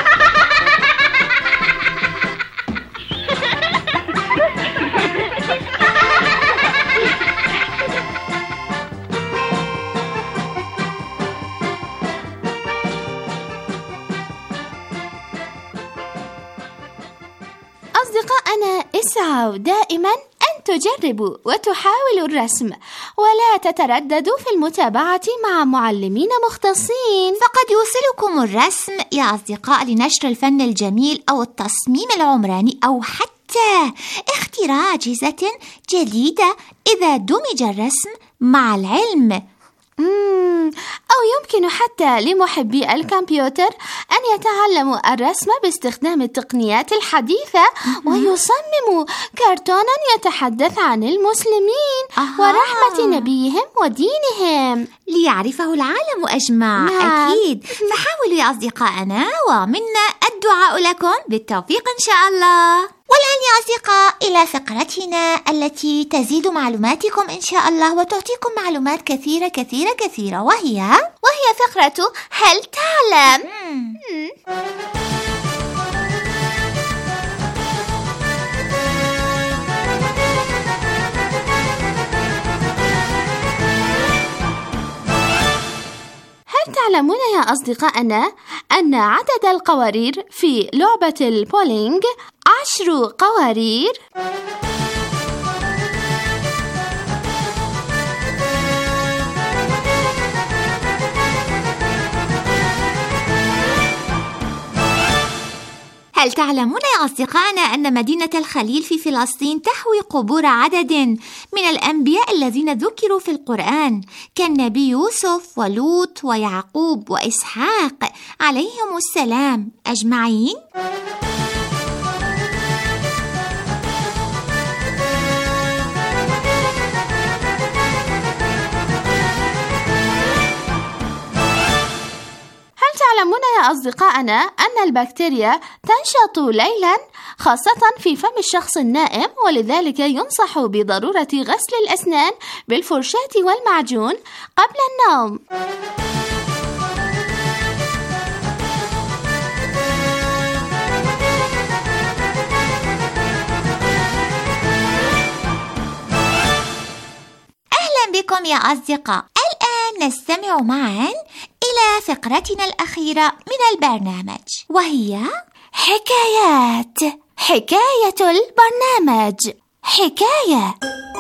Speaker 10: أصدقائنا، اسعوا دائما أن تجربوا وتحاولوا الرسم، ولا تترددوا في المتابعة مع معلمين مختصين،
Speaker 5: فقد يوصلكم الرسم يا أصدقاء لنشر الفن الجميل أو التصميم العمراني، أو حتى اختراع أجهزة جديدة إذا دمج الرسم مع العلم.
Speaker 10: أو يمكن حتى لمحبي الكمبيوتر أن يتعلموا الرسم باستخدام التقنيات الحديثة ويصمموا كرتونا يتحدث عن المسلمين ورحمة نبيهم ودينهم
Speaker 5: ليعرفه العالم أجمع. أكيد، فحاولوا يا أصدقائنا، ومنا الدعاء لكم بالتوفيق إن شاء الله. والآن يا أصدقاء إلى فقرتنا التي تزيد معلوماتكم إن شاء الله وتعطيكم معلومات كثيرة كثيرة كثيرة، وهي
Speaker 10: فقرة هل تعلم؟ هل تعلمون يا أصدقائنا أن عدد القوارير في لعبة البولينج 10 قوارير؟
Speaker 5: هل تعلمون يا أصدقائنا أن مدينة الخليل في فلسطين تحوي قبور عدد من الأنبياء الذين ذكروا في القرآن كالنبي يوسف ولوط ويعقوب وإسحاق عليهم السلام أجمعين؟
Speaker 10: تعلمون يا أصدقائنا أن البكتيريا تنشط ليلا خاصة في فم الشخص النائم، ولذلك ينصح بضرورة غسل الأسنان بالفرشاة والمعجون قبل النوم.
Speaker 5: أهلا بكم يا أصدقاء. الآن نستمع معا إلى فقرتنا الأخيرة من البرنامج، وهي
Speaker 10: حكاية البرنامج. حكاية.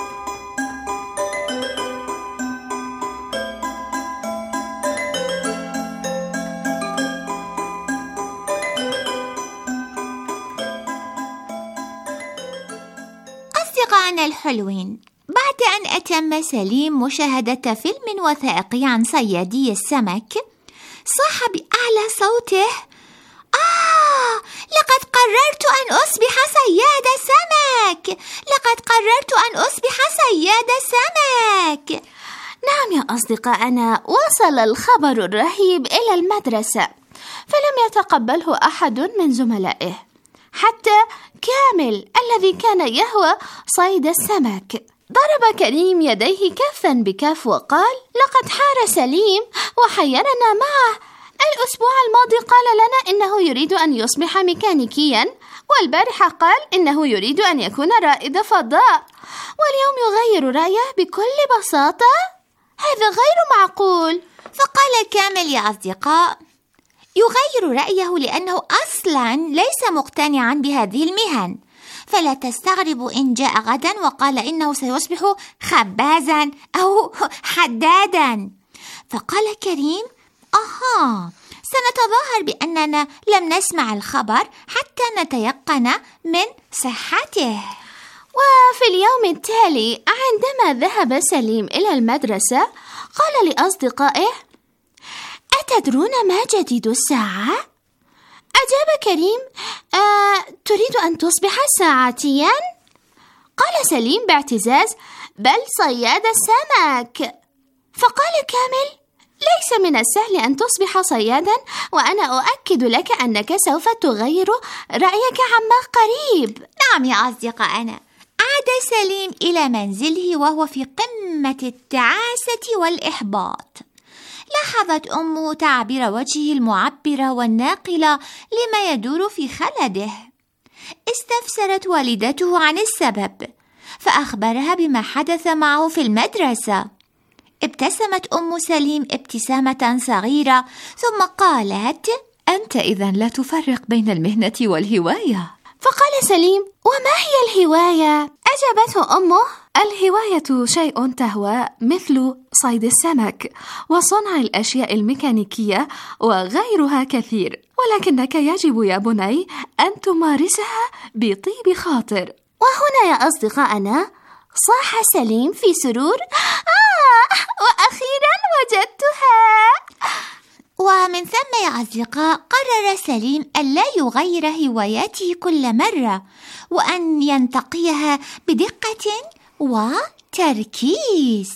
Speaker 5: أصدقائنا الحلوين، بعد أن أتم سليم مشاهدة فيلم وثائقي عن صيادي السمك، صاح بأعلى صوته: لقد قررت أن أصبح صياد سمك! لقد قررت أن أصبح صياد سمك!
Speaker 10: نعم يا أصدقائنا، وصل الخبر الرهيب إلى المدرسة، فلم يتقبله أحد من زملائه، حتى كامل الذي كان يهوى صيد السمك. ضرب كريم يديه كفا بكف وقال: لقد حار سليم وحيرنا معه. الأسبوع الماضي قال لنا إنه يريد أن يصبح ميكانيكيا، والبارحة قال إنه يريد أن يكون رائد فضاء، واليوم يغير رأيه بكل بساطة. هذا غير معقول.
Speaker 5: فقال كامل: يا أصدقاء، يغير رأيه لأنه أصلا ليس مقتنعا بهذه المهن، فلا تستغربوا إن جاء غدا وقال إنه سيصبح خبازا أو حدادا. فقال كريم: سنتظاهر بأننا لم نسمع الخبر حتى نتيقن من صحته.
Speaker 10: وفي اليوم التالي عندما ذهب سليم إلى المدرسة قال لأصدقائه: أتدرون ما جديد الساعة؟ أجاب كريم: تريد أن تصبح ساعاتيا؟ قال سليم باعتزاز: بل صياد السمك. فقال كامل: ليس من السهل أن تصبح صيادا، وأنا أؤكد لك أنك سوف تغير رأيك عما قريب.
Speaker 5: نعم يا أصدقائنا. عاد سليم إلى منزله وهو في قمة التعاسة والإحباط. لاحظت أمه تعبير وجهه المعبرة والناقلة لما يدور في خلده. استفسرت والدته عن السبب، فأخبرها بما حدث معه في المدرسة. ابتسمت أم سليم ابتسامة صغيرة، ثم قالت: أنت إذن لا تفرق بين المهنة والهواية.
Speaker 10: فقال سليم: وما هي الهواية؟ أجابته أمه: الهواية شيء تهوى مثل صيد السمك وصنع الأشياء الميكانيكية وغيرها كثير، ولكنك يجب يا بني أن تمارسها بطيب خاطر. وهنا يا أصدقائنا صاح سليم في سرور: وأخيرا وجدتها.
Speaker 5: ومن ثم يا أصدقاء قرر سليم أن لا يغير هواياته كل مرة، وأن ينتقيها بدقة وتركيز.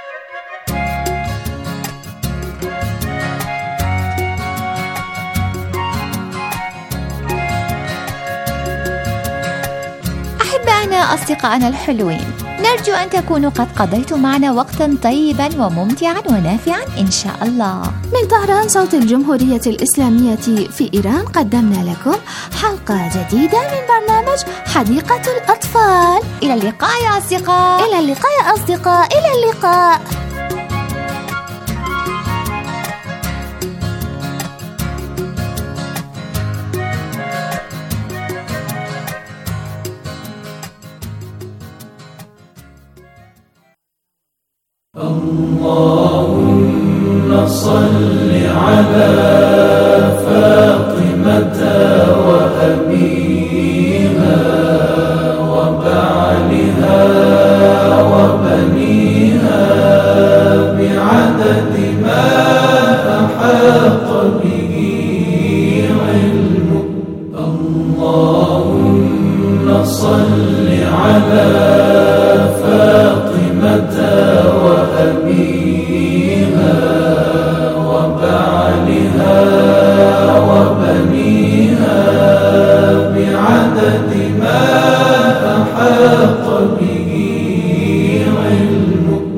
Speaker 5: أحبائنا أصدقائنا الحلوين، نرجو أن تكونوا قد قضيتم معنا وقتا طيبا وممتعا ونافعا إن شاء الله.
Speaker 10: من طهران صوت الجمهورية الإسلامية في إيران قدمنا لكم حلقة جديدة من برنامج حديقة الأطفال.
Speaker 5: إلى اللقاء يا أصدقاء.
Speaker 10: إلى اللقاء يا أصدقاء. إلى اللقاء.
Speaker 1: على فاطمة وأبيها وبعلها وبنيها بعدد ما أحاط به علمه.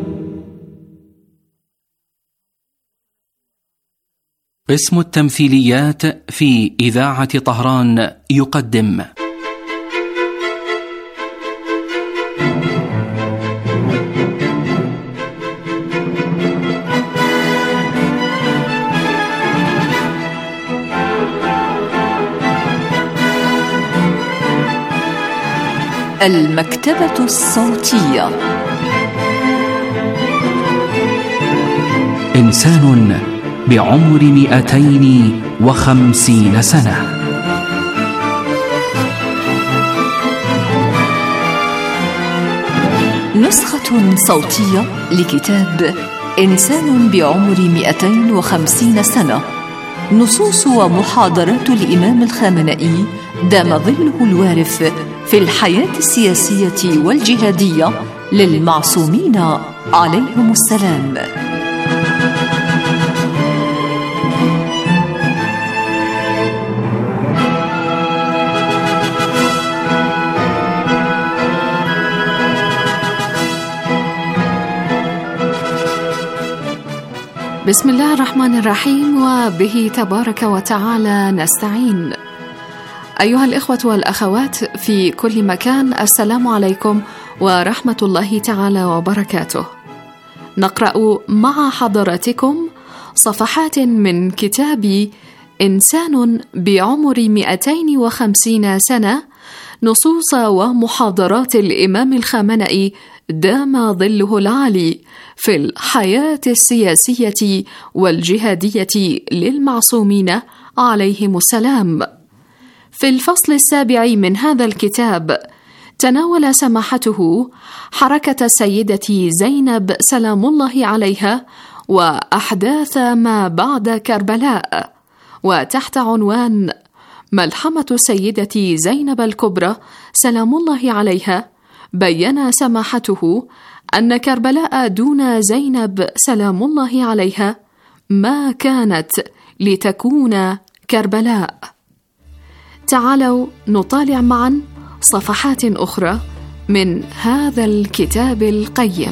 Speaker 13: قسم التمثيليات في إذاعة طهران يقدم
Speaker 14: المكتبة الصوتية.
Speaker 13: إنسان بعمر 250 سنة.
Speaker 14: نسخة صوتية لكتاب إنسان بعمر 250 سنة، نصوص ومحاضرات الإمام الخامنئي دام ظله الوارف في الحياة السياسية والجهادية للمعصومين عليهم السلام.
Speaker 15: بسم الله الرحمن الرحيم، وبه تبارك وتعالى نستعين. أيها الإخوة والأخوات في كل مكان، السلام عليكم ورحمة الله تعالى وبركاته. نقرأ مع حضراتكم صفحات من كتاب إنسان بعمر 250 سنة، نصوص ومحاضرات الإمام الخامنئي دام ظله العالي في الحياة السياسية والجهادية للمعصومين عليهم السلام. في الفصل 7 من هذا الكتاب تناول سماحته حركة السيدة زينب سلام الله عليها وأحداث ما بعد كربلاء، وتحت عنوان ملحمة السيدة زينب الكبرى سلام الله عليها بيّن سماحته أن كربلاء دون زينب سلام الله عليها ما كانت لتكون كربلاء. تعالوا نطالع معا صفحات أخرى من هذا الكتاب القيم.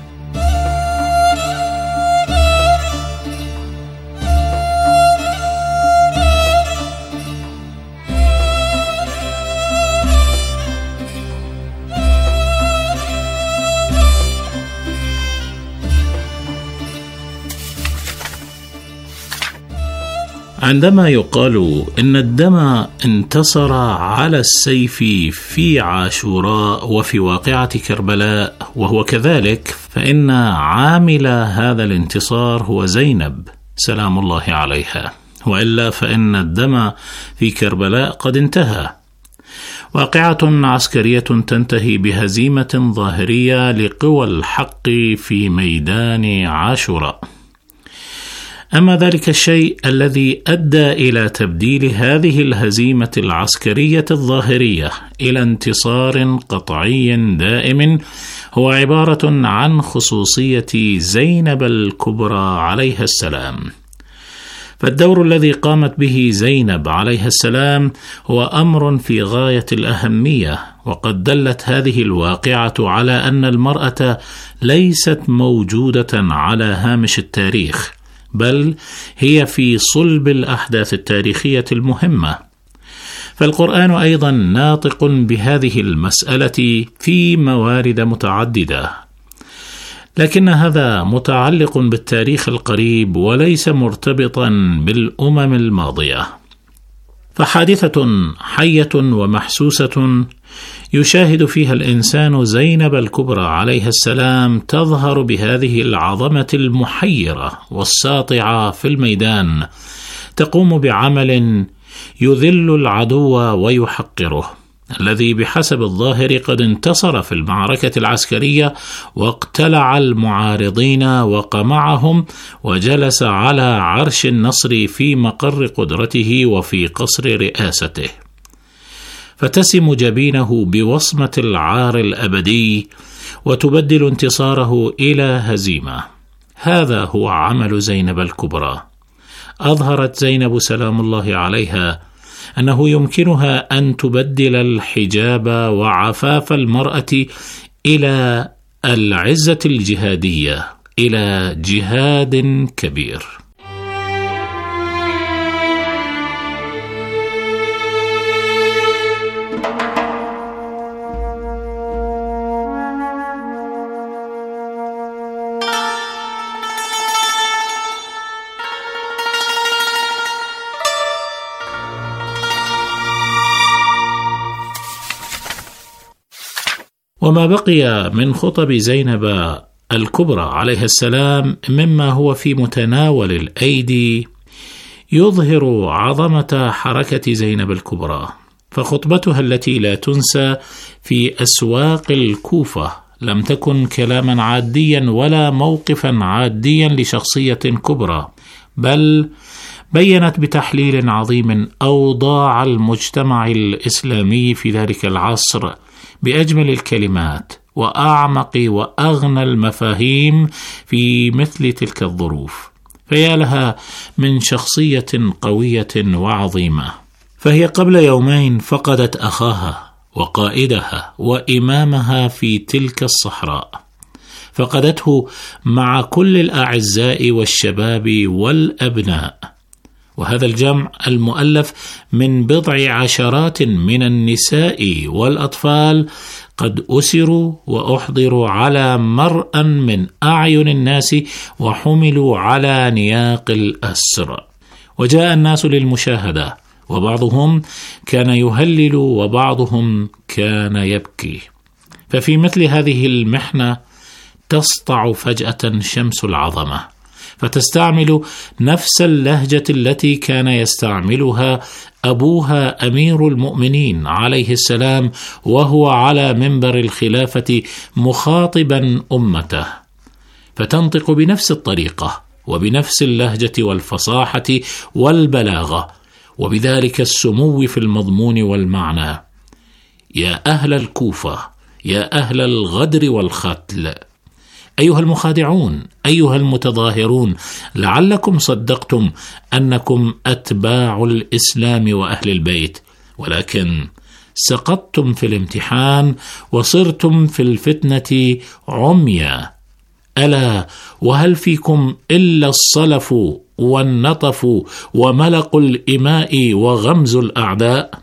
Speaker 16: عندما يقال إن الدم انتصر على السيف في عاشوراء وفي واقعة كربلاء وهو كذلك، فإن عامل هذا الانتصار هو زينب سلام الله عليها، وإلا فإن الدم في كربلاء قد انتهى. واقعة عسكرية تنتهي بهزيمة ظاهرية لقوى الحق في ميدان عاشوراء. أما ذلك الشيء الذي أدى إلى تبديل هذه الهزيمة العسكرية الظاهرية إلى انتصار قطعي دائم هو عبارة عن خصوصية زينب الكبرى عليها السلام. فالدور الذي قامت به زينب عليها السلام هو أمر في غاية الأهمية، وقد دلت هذه الواقعة على أن المرأة ليست موجودة على هامش التاريخ، بل هي في صلب الأحداث التاريخية المهمة. فالقرآن أيضا ناطق بهذه المسألة في موارد متعددة، لكن هذا متعلق بالتاريخ القريب وليس مرتبطا بالأمم الماضية. فحادثة حية ومحسوسة يشاهد فيها الإنسان زينب الكبرى عليها السلام تظهر بهذه العظمة المحيرة والساطعة في الميدان، تقوم بعمل يذل العدو ويحقره، الذي بحسب الظاهر قد انتصر في المعركة العسكرية واقتلع المعارضين وقمعهم وجلس على عرش النصر في مقر قدرته وفي قصر رئاسته. فتسم جبينه بوصمة العار الأبدي وتبدل انتصاره إلى هزيمة. هذا هو عمل زينب الكبرى. أظهرت زينب سلام الله عليها أنه يمكنها أن تبدل الحجاب وعفاف المرأة إلى العزة الجهادية، إلى جهاد كبير. وما بقي من خطب زينب الكبرى عليها السلام مما هو في متناول الأيدي يظهر عظمة حركة زينب الكبرى. فخطبتها التي لا تنسى في أسواق الكوفة لم تكن كلاما عاديا ولا موقفا عاديا لشخصية كبرى، بل بيّنت بتحليل عظيم أوضاع المجتمع الإسلامي في ذلك العصر بأجمل الكلمات وأعمق وأغنى المفاهيم في مثل تلك الظروف. فيا لها من شخصية قوية وعظيمة. فهي قبل يومين فقدت أخاها وقائدها وإمامها في تلك الصحراء، فقدته مع كل الأعزاء والشباب والأبناء، وهذا الجمع المؤلف من بضع عشرات من النساء والأطفال قد أسروا وأحضروا على مرأى من أعين الناس وحملوا على نياق الأسر، وجاء الناس للمشاهدة، وبعضهم كان يهلل وبعضهم كان يبكي. ففي مثل هذه المحنة تسطع فجأة شمس العظمة، فتستعمل نفس اللهجة التي كان يستعملها أبوها أمير المؤمنين عليه السلام وهو على منبر الخلافة مخاطبا أمته، فتنطق بنفس الطريقة وبنفس اللهجة والفصاحة والبلاغة وبذلك السمو في المضمون والمعنى: يا أهل الكوفة، يا أهل الغدر والختل، أيها المخادعون، أيها المتظاهرون، لعلكم صدقتم أنكم أتباع الإسلام وأهل البيت، ولكن سقطتم في الامتحان وصرتم في الفتنة عميا. ألا وهل فيكم إلا الصلف والنطف وملق الإماء وغمز الأعداء؟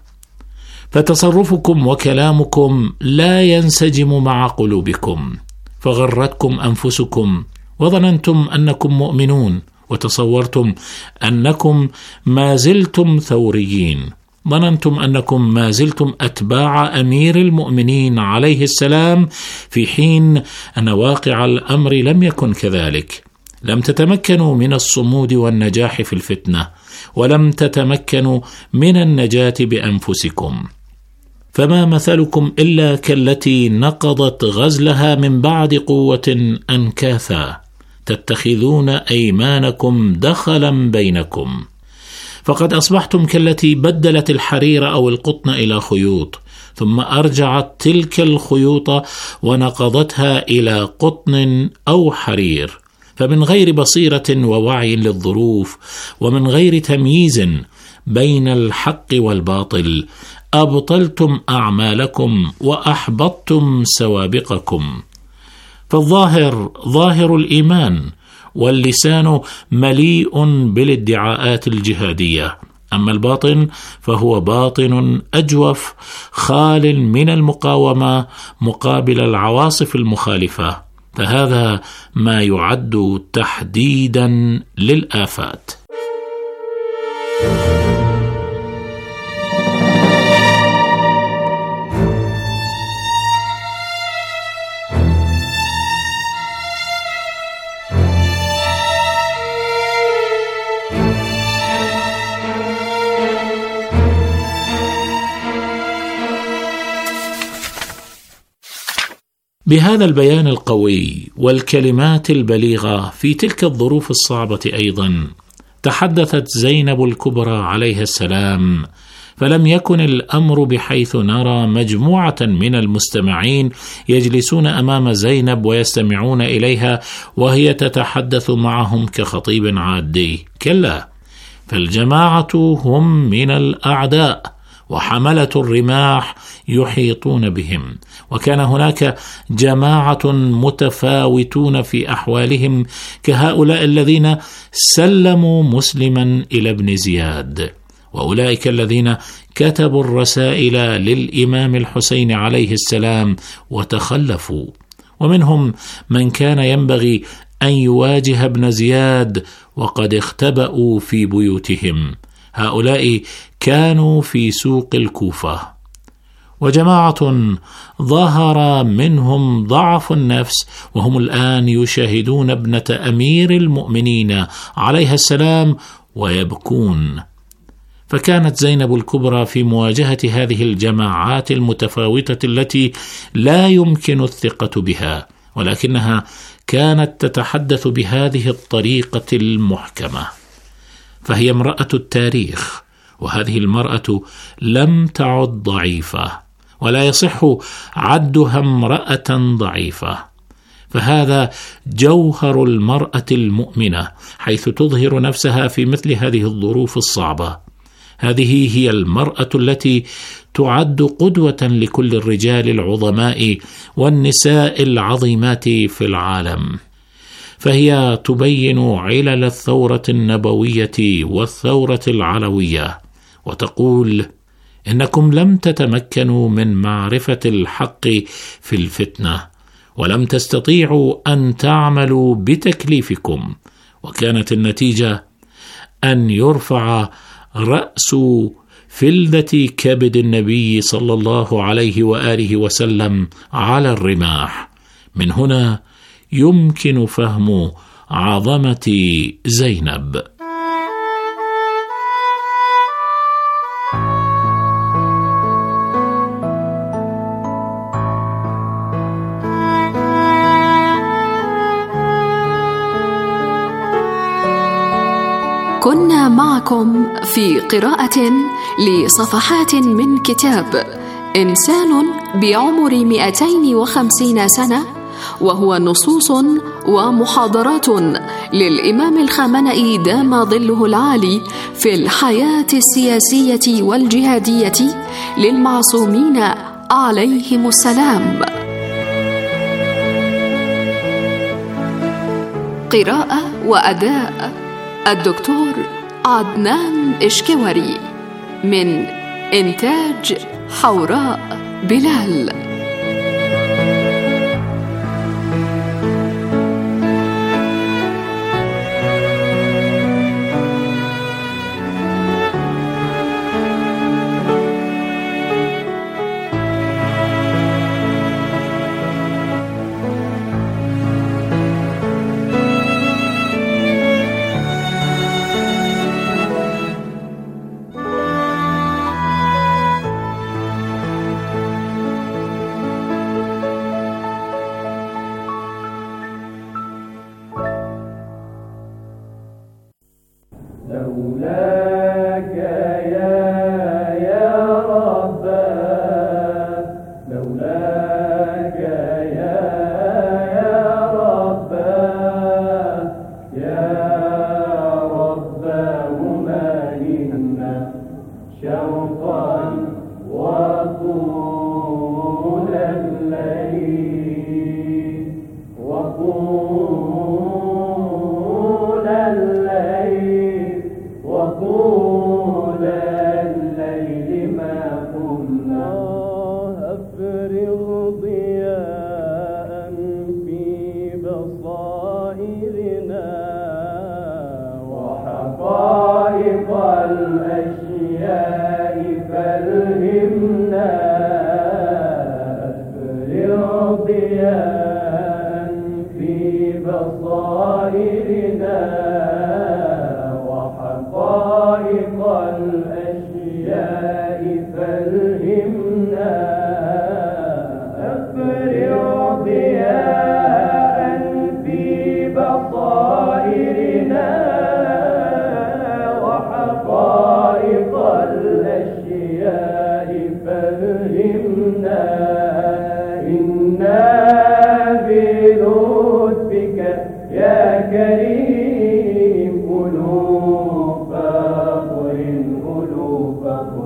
Speaker 16: فتصرفكم وكلامكم لا ينسجم مع قلوبكم، فغرتكم أنفسكم وظننتم أنكم مؤمنون، وتصورتم أنكم ما زلتم ثوريين، ظننتم أنكم ما زلتم أتباع أمير المؤمنين عليه السلام، في حين أن واقع الأمر لم يكن كذلك. لم تتمكنوا من الصمود والنجاح في الفتنة، ولم تتمكنوا من النجاة بأنفسكم، فما مثلكم إلا كالتي نقضت غزلها من بعد قوة أنكاثا، تتخذون أيمانكم دخلا بينكم. فقد أصبحتم كالتي بدلت الحرير أو القطن إلى خيوط، ثم أرجعت تلك الخيوط ونقضتها إلى قطن أو حرير، فمن غير بصيرة ووعي للظروف ومن غير تمييز بين الحق والباطل أبطلتم أعمالكم وأحبطتم سوابقكم. فالظاهر ظاهر الإيمان، واللسان مليء بالادعاءات الجهادية، أما الباطن فهو باطن أجوف خال من المقاومة مقابل العواصف المخالفة، فهذا ما يعد تحديدا للآفات. بهذا البيان القوي والكلمات البليغة في تلك الظروف الصعبة أيضا تحدثت زينب الكبرى عليها السلام فلم يكن الأمر بحيث نرى مجموعة من المستمعين يجلسون أمام زينب ويستمعون إليها وهي تتحدث معهم كخطيب عادي. كلا، فالجماعة هم من الأعداء وحملة الرماح يحيطون بهم، وكان هناك جماعة متفاوتون في أحوالهم كهؤلاء الذين سلموا مسلما إلى ابن زياد، وأولئك الذين كتبوا الرسائل للإمام الحسين عليه السلام وتخلفوا، ومنهم من كان ينبغي أن يواجه ابن زياد وقد اختبأوا في بيوتهم. هؤلاء كانوا في سوق الكوفة. وجماعة ظهر منهم ضعف النفس، وهم الآن يشاهدون ابنة أمير المؤمنين عليها السلام ويبكون. فكانت زينب الكبرى في مواجهة هذه الجماعات المتفاوتة التي لا يمكن الثقة بها، ولكنها كانت تتحدث بهذه الطريقة المحكمة، فهي امرأة التاريخ، وهذه المرأة لم تعد ضعيفة، ولا يصح عدها امرأة ضعيفة، فهذا جوهر المرأة المؤمنة، حيث تظهر نفسها في مثل هذه الظروف الصعبة. هذه هي المرأة التي تعد قدوة لكل الرجال العظماء والنساء العظيمات في العالم، فهي تبين علل الثورة النبوية والثورة العلوية، وتقول: إنكم لم تتمكنوا من معرفة الحق في الفتنة، ولم تستطيعوا أن تعملوا بتكليفكم، وكانت النتيجة أن يرفع رأس فلذة كبد النبي صلى الله عليه وآله وسلم على الرماح. من هنا يمكن فهم عظمة زينب.
Speaker 15: كنا معكم في قراءة لصفحات من كتاب إنسان بعمر 250 سنة، وهو نصوص ومحاضرات للإمام الخامنئي دام ظله العالي في الحياة السياسية والجهادية للمعصومين عليهم السلام. قراءة وأداء الدكتور عدنان إشكوري، من إنتاج حوراء بلال.
Speaker 1: بصائرنا وحقائق الأشياء الأشياء فهمنا